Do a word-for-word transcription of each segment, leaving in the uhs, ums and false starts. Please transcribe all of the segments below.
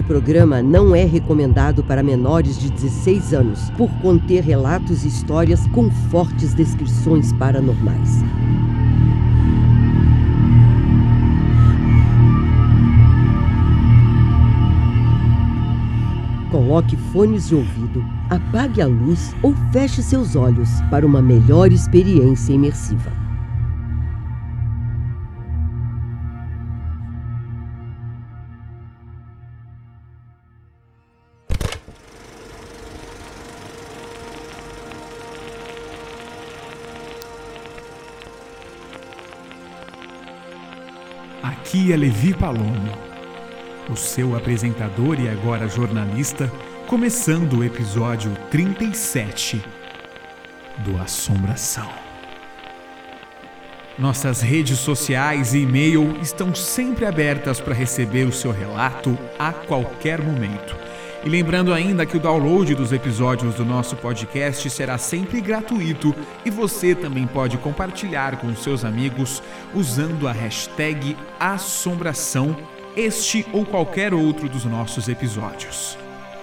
programa não é recomendado para menores de dezesseis anos, por conter relatos e histórias com fortes descrições paranormais. Coloque fones de ouvido, apague a luz ou feche seus olhos para uma melhor experiência imersiva. Aqui é Levi Palomo, o seu apresentador e agora jornalista, começando o episódio trinta e sete do Assombração. Nossas redes sociais e e-mail estão sempre abertas para receber o seu relato a qualquer momento. E lembrando ainda que o download dos episódios do nosso podcast será sempre gratuito e você também pode compartilhar com seus amigos usando a hashtag Assombração este ou qualquer outro dos nossos episódios.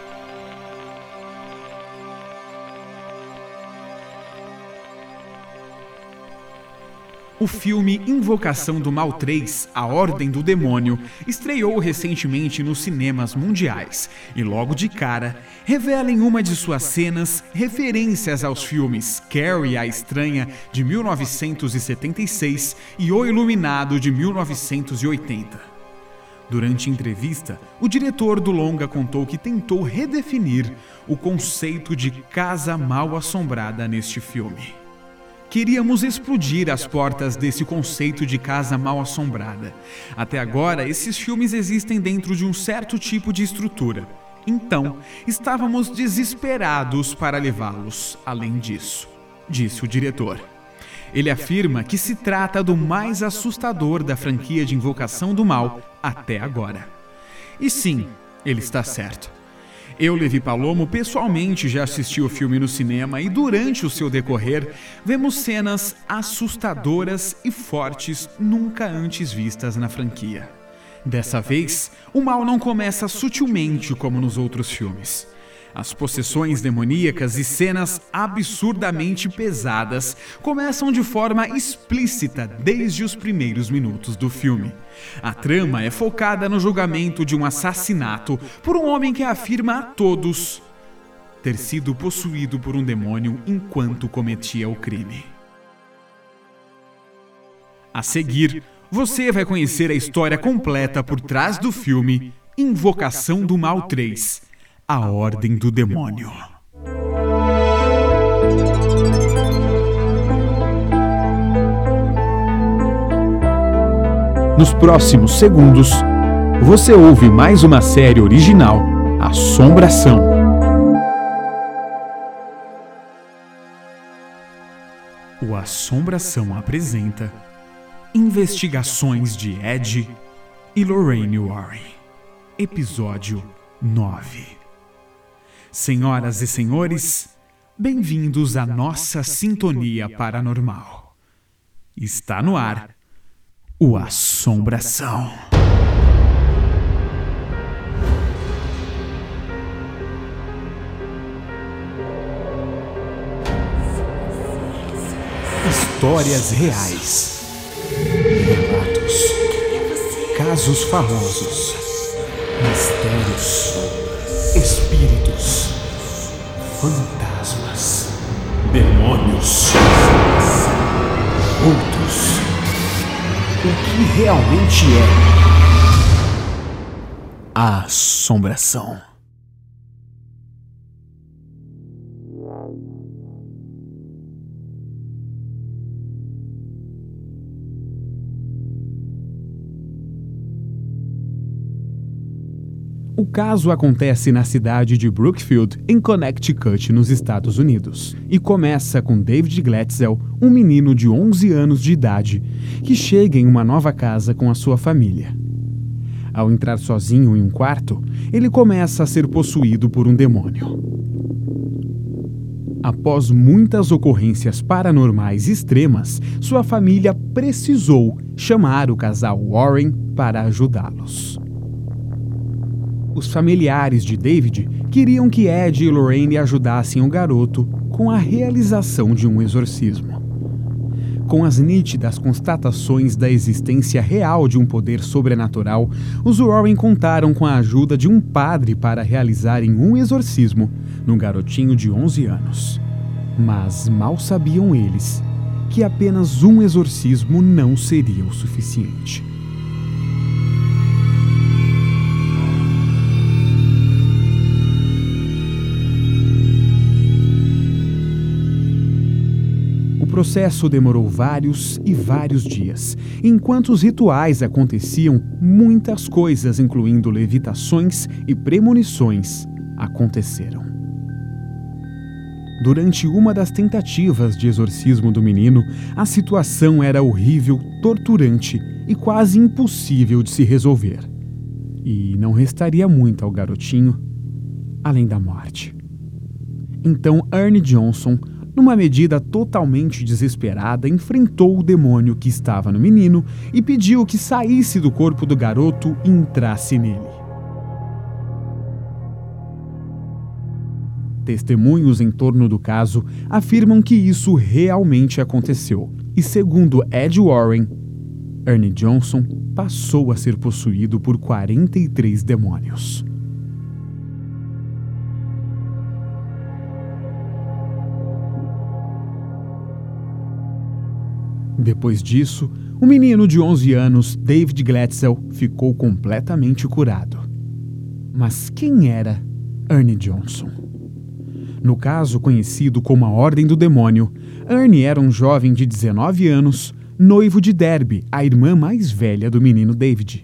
O filme Invocação do Mal três, A Ordem do Demônio, estreou recentemente nos cinemas mundiais e logo de cara revela em uma de suas cenas referências aos filmes Carrie a Estranha de mil novecentos e setenta e seis e O Iluminado de mil novecentos e oitenta. Durante entrevista, o diretor do longa contou que tentou redefinir o conceito de casa mal assombrada neste filme. Queríamos explodir as portas desse conceito de casa mal assombrada. Até agora, esses filmes existem dentro de um certo tipo de estrutura. Então, estávamos desesperados para levá-los além disso, disse o diretor. Ele afirma que se trata do mais assustador da franquia de Invocação do Mal até agora. E sim, ele está certo. Eu, Levi Palomo, pessoalmente já assisti o filme no cinema e durante o seu decorrer, vemos cenas assustadoras e fortes nunca antes vistas na franquia. Dessa vez, o mal não começa sutilmente como nos outros filmes. As possessões demoníacas e cenas absurdamente pesadas começam de forma explícita desde os primeiros minutos do filme. A trama é focada no julgamento de um assassinato por um homem que afirma a todos ter sido possuído por um demônio enquanto cometia o crime. A seguir, você vai conhecer a história completa por trás do filme Invocação do Mal três, A Ordem do Demônio. Nos próximos segundos, você ouve mais uma série original, Assombração. O Assombração apresenta Investigações de Ed e Lorraine Warren, episódio nove. Senhoras e senhores, bem-vindos à nossa sintonia paranormal. Está no ar o Assombração. Histórias reais, relatos, casos famosos, mistérios, espíritos, fantasmas, demônios, vultos. O que realmente é a assombração? O caso acontece na cidade de Brookfield, em Connecticut, nos Estados Unidos, e começa com David Glatzel, um menino de onze anos de idade, que chega em uma nova casa com a sua família. Ao entrar sozinho em um quarto, ele começa a ser possuído por um demônio. Após muitas ocorrências paranormais extremas, sua família precisou chamar o casal Warren para ajudá-los. Os familiares de David queriam que Ed e Lorraine ajudassem o garoto com a realização de um exorcismo. Com as nítidas constatações da existência real de um poder sobrenatural, os Warren contaram com a ajuda de um padre para realizarem um exorcismo no garotinho de onze anos. Mas mal sabiam eles que apenas um exorcismo não seria o suficiente. O processo demorou vários e vários dias. Enquanto os rituais aconteciam, muitas coisas, incluindo levitações e premonições, aconteceram. Durante uma das tentativas de exorcismo do menino, a situação era horrível, torturante e quase impossível de se resolver. E não restaria muito ao garotinho, além da morte. Então Ernie Johnson, numa medida totalmente desesperada, enfrentou o demônio que estava no menino e pediu que saísse do corpo do garoto e entrasse nele. Testemunhos em torno do caso afirmam que isso realmente aconteceu. E segundo Ed Warren, Ernie Johnson passou a ser possuído por quarenta e três demônios. Depois disso, o menino de onze anos, David Glatzel, ficou completamente curado. Mas quem era Ernie Johnson? No caso conhecido como a Ordem do Demônio, Ernie era um jovem de dezenove anos, noivo de Debbie, a irmã mais velha do menino David.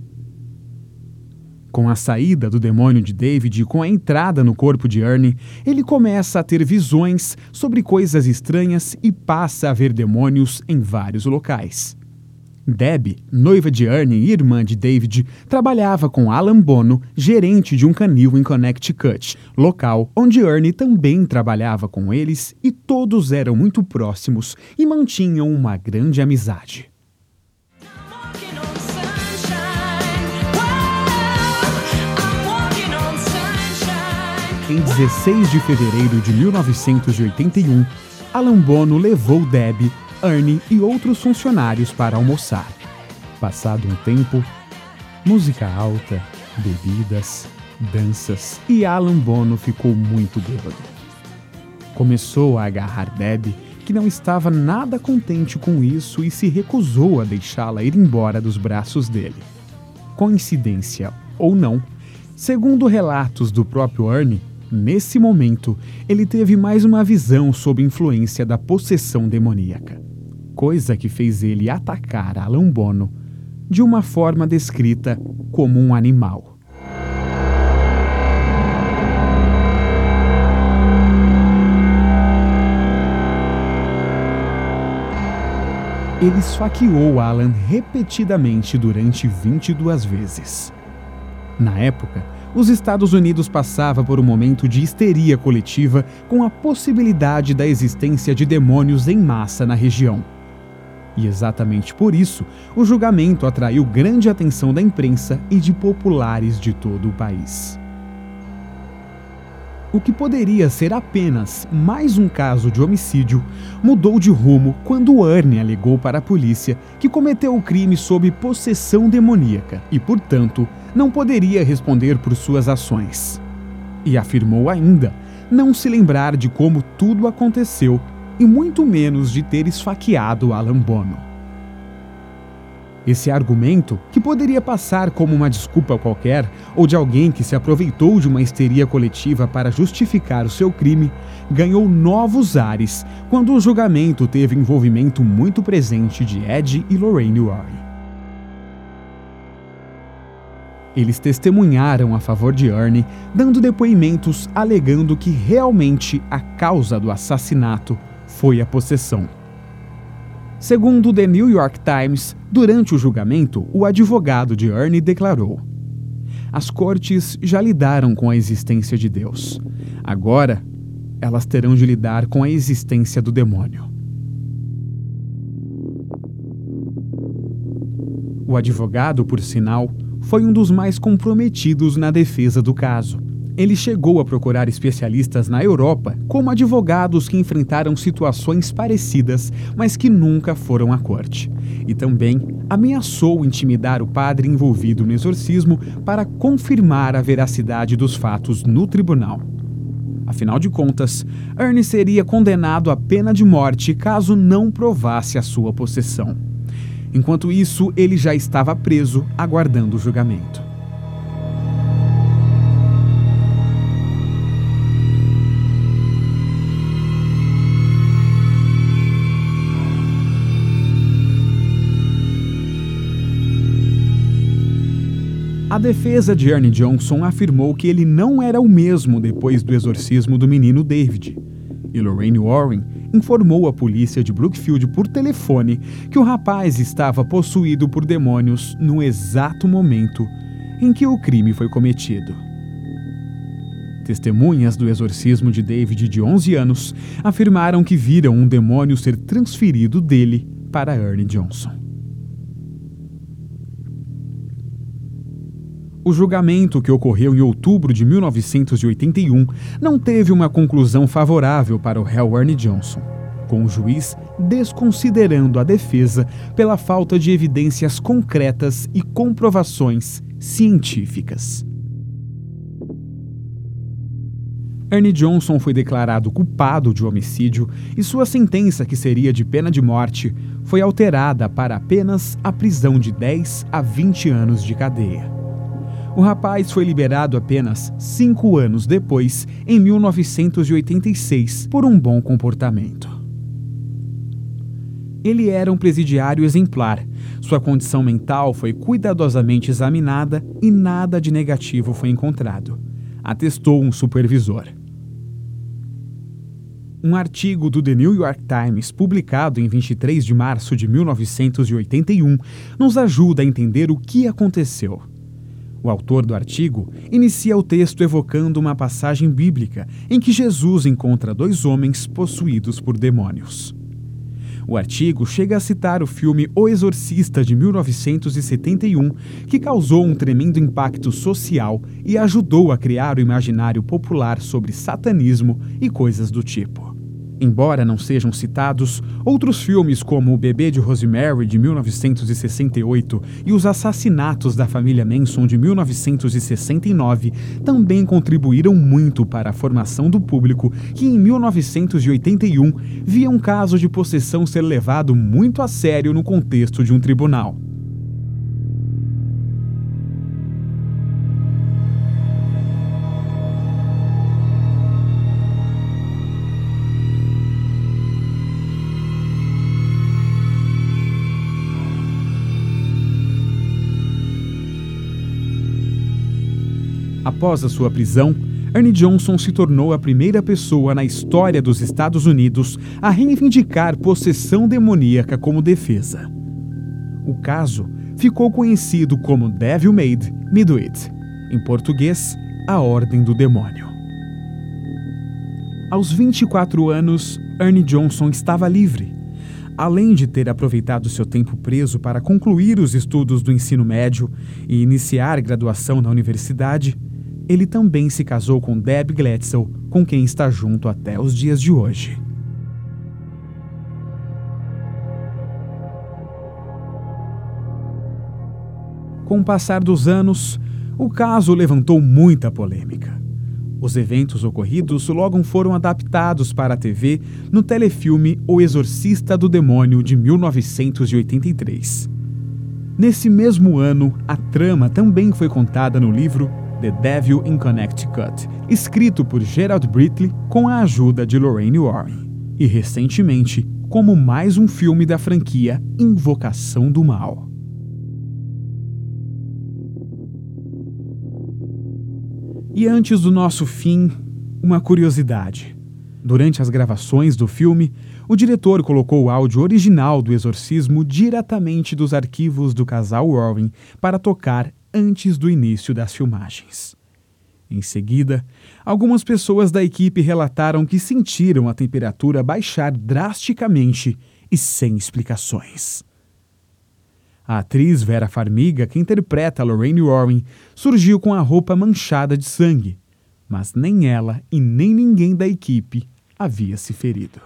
Com a saída do demônio de David e com a entrada no corpo de Ernie, ele começa a ter visões sobre coisas estranhas e passa a ver demônios em vários locais. Debbie, noiva de Ernie e irmã de David, trabalhava com Alan Bono, gerente de um canil em Connecticut, local onde Ernie também trabalhava com eles, e todos eram muito próximos e mantinham uma grande amizade. Em dezesseis de fevereiro de mil novecentos e oitenta e um, Alan Bono levou Debbie, Ernie e outros funcionários para almoçar. Passado um tempo, música alta, bebidas, danças, e Alan Bono ficou muito bêbado. Começou a agarrar Debbie, que não estava nada contente com isso e se recusou a deixá-la ir embora dos braços dele. Coincidência ou não, segundo relatos do próprio Ernie, nesse momento ele teve mais uma visão sob influência da possessão demoníaca, coisa que fez ele atacar Alan Bono de uma forma descrita como um animal. Ele esfaqueou Alan repetidamente durante vinte e duas vezes. Na época, os Estados Unidos passavam por um momento de histeria coletiva com a possibilidade da existência de demônios em massa na região. E exatamente por isso, o julgamento atraiu grande atenção da imprensa e de populares de todo o país. O que poderia ser apenas mais um caso de homicídio mudou de rumo quando Ernie alegou para a polícia que cometeu o crime sob possessão demoníaca e, portanto, não poderia responder por suas ações. E afirmou ainda não se lembrar de como tudo aconteceu e muito menos de ter esfaqueado Alan Bono. Esse argumento, que poderia passar como uma desculpa qualquer ou de alguém que se aproveitou de uma histeria coletiva para justificar o seu crime, ganhou novos ares quando o julgamento teve envolvimento muito presente de Ed e Lorraine Warren. Eles testemunharam a favor de Ernie, dando depoimentos alegando que realmente a causa do assassinato foi a possessão. Segundo The New York Times, durante o julgamento, o advogado de Ernie declarou: "As cortes já lidaram com a existência de Deus. Agora, elas terão de lidar com a existência do demônio." O advogado, por sinal, foi um dos mais comprometidos na defesa do caso. Ele chegou a procurar especialistas na Europa, como advogados que enfrentaram situações parecidas, mas que nunca foram à corte. E também ameaçou intimidar o padre envolvido no exorcismo para confirmar a veracidade dos fatos no tribunal. Afinal de contas, Ernie seria condenado à pena de morte caso não provasse a sua possessão. Enquanto isso, ele já estava preso, aguardando o julgamento. A defesa de Ernie Johnson afirmou que ele não era o mesmo depois do exorcismo do menino David. E Lorraine Warren informou a polícia de Brookfield por telefone que o rapaz estava possuído por demônios no exato momento em que o crime foi cometido. Testemunhas do exorcismo de David, de onze anos, afirmaram que viram um demônio ser transferido dele para Ernie Johnson. O julgamento, que ocorreu em outubro de mil novecentos e oitenta e um, não teve uma conclusão favorável para o réu Ernie Johnson, com o juiz desconsiderando a defesa pela falta de evidências concretas e comprovações científicas. Ernie Johnson foi declarado culpado de homicídio e sua sentença, que seria de pena de morte, foi alterada para apenas a prisão de dez a vinte anos de cadeia. O rapaz foi liberado apenas cinco anos depois, em mil novecentos e oitenta e seis, por um bom comportamento. Ele era um presidiário exemplar. Sua condição mental foi cuidadosamente examinada e nada de negativo foi encontrado, atestou um supervisor. Um artigo do The New York Times, publicado em vinte e três de março de mil novecentos e oitenta e um, nos ajuda a entender o que aconteceu. O autor do artigo inicia o texto evocando uma passagem bíblica em que Jesus encontra dois homens possuídos por demônios. O artigo chega a citar o filme O Exorcista, de mil novecentos e setenta e um, que causou um tremendo impacto social e ajudou a criar o imaginário popular sobre satanismo e coisas do tipo. Embora não sejam citados, outros filmes como O Bebê de Rosemary, de mil novecentos e sessenta e oito, e Os Assassinatos da Família Manson, de mil novecentos e sessenta e nove, também contribuíram muito para a formação do público que, em mil novecentos e oitenta e um, via um caso de possessão ser levado muito a sério no contexto de um tribunal. Após a sua prisão, Ernie Johnson se tornou a primeira pessoa na história dos Estados Unidos a reivindicar possessão demoníaca como defesa. O caso ficou conhecido como Devil Made Me Do It, em português, A Ordem do Demônio. Aos vinte e quatro anos, Ernie Johnson estava livre. Além de ter aproveitado seu tempo preso para concluir os estudos do ensino médio e iniciar graduação na universidade, ele também se casou com Deb Glatzel, com quem está junto até os dias de hoje. Com o passar dos anos, o caso levantou muita polêmica. Os eventos ocorridos logo foram adaptados para a T V no telefilme O Exorcista do Demônio, de mil novecentos e oitenta e três. Nesse mesmo ano, a trama também foi contada no livro The Devil in Connecticut, escrito por Gerald Brittley com a ajuda de Lorraine Warren, e recentemente como mais um filme da franquia Invocação do Mal. E antes do nosso fim, uma curiosidade. Durante as gravações do filme, o diretor colocou o áudio original do exorcismo diretamente dos arquivos do casal Warren para tocar antes do início das filmagens. Em seguida, algumas pessoas da equipe relataram que sentiram a temperatura baixar drasticamente e sem explicações. A atriz Vera Farmiga, que interpreta Lorraine Warren, surgiu com a roupa manchada de sangue, mas nem ela e nem ninguém da equipe havia se ferido.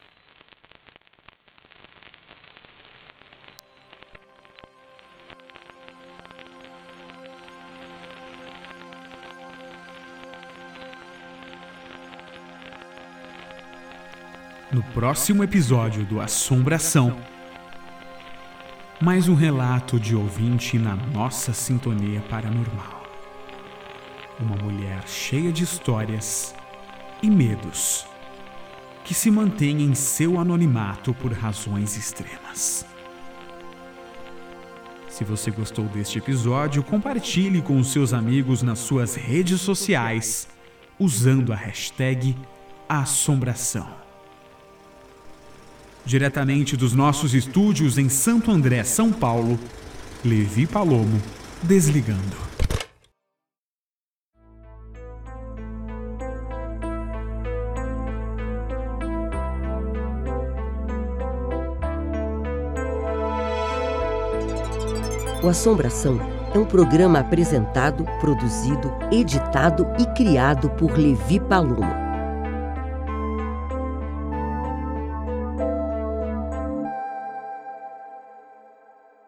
No próximo episódio do Assombração, mais um relato de ouvinte na nossa sintonia paranormal. Uma mulher cheia de histórias e medos, que se mantém em seu anonimato por razões extremas. Se você gostou deste episódio, compartilhe com os seus amigos nas suas redes sociais, usando a hashtag Assombração. Diretamente dos nossos estúdios em Santo André, São Paulo, Levi Palomo, desligando. O Assombração é um programa apresentado, produzido, editado e criado por Levi Palomo.